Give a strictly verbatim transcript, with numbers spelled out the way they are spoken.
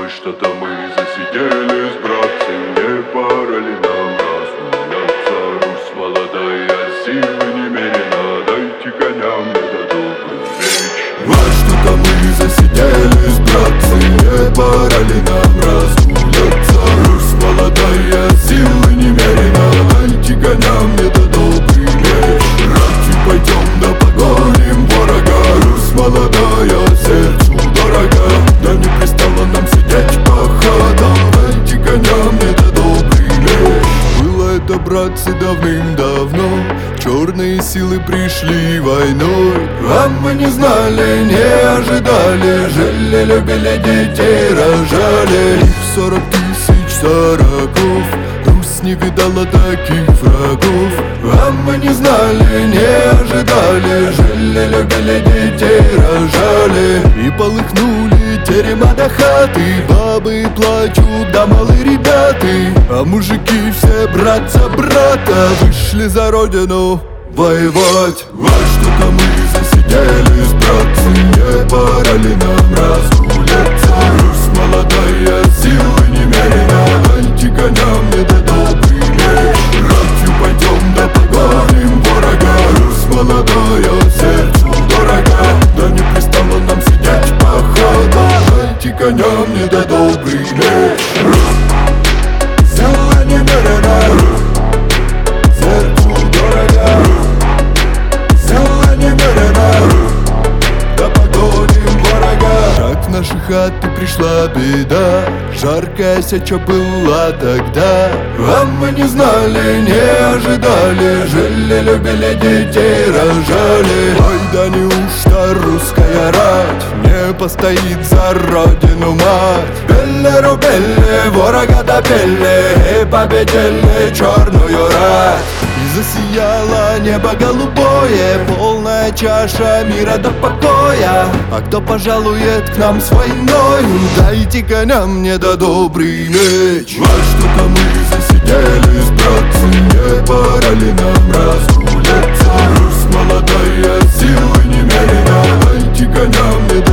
что-то мы засиделись, братцы, не пора ли нам разгуляться? Русь молодая, силы немерено, дайте коням мне до добрых встреч. Вот что-то мы засиделись, братцы, не пора ли нам разгуляться? Русь молодая, силы немерено, дайте коням мне до добрых встреч. Братцы, пойдем да погоним ворога, Русь молодая, сердцу дорога. Да не пристало нам сидеть по ходам, дайте коням мне до добрый меч. Было это, братцы, давным-давно, черные силы пришли войной. А мы не знали, не ожидали, жили, любили, детей рожали. Их сорок тысяч сороков, Русь не видала таких врагов. А мы не знали, не ожидали, жили, любили, детей рожали. И полыхнули терема до хаты, бабы плачут, да малые ребята. А мужики все брат за брата вышли за родину воевать. Вот что-то мы засиделись, братцы, не пора ли нам разгуляться? Русь молодая, силы немерено, дайте коням мне до добрый меч. Братью пойдем да погоним ворога, Русь молодая, сердцу дорога. Да не пристало нам сидеть по ходам, дайте коням мне до добрый меч. Сила немерено, сердцу дорога. Сила немерено, да погоним ворога. Так в наши хаты пришла беда, жаркая сеча была тогда. А мы не знали, не ожидали, жили, любили, детей рожали. Ой, да неужто русская рать не постоит за родину мать? Белле рубелле, ворога добили, и победили черную рать. И засияло небо голубое, полная чаша мира до покоя. А кто пожалует к нам с войною, дайте коням мне да добрый меч. Вот что-то мы засиделись, братцы, не пора ли нам разгуляться? Русь молодая, силы немерено, дайте коням мне да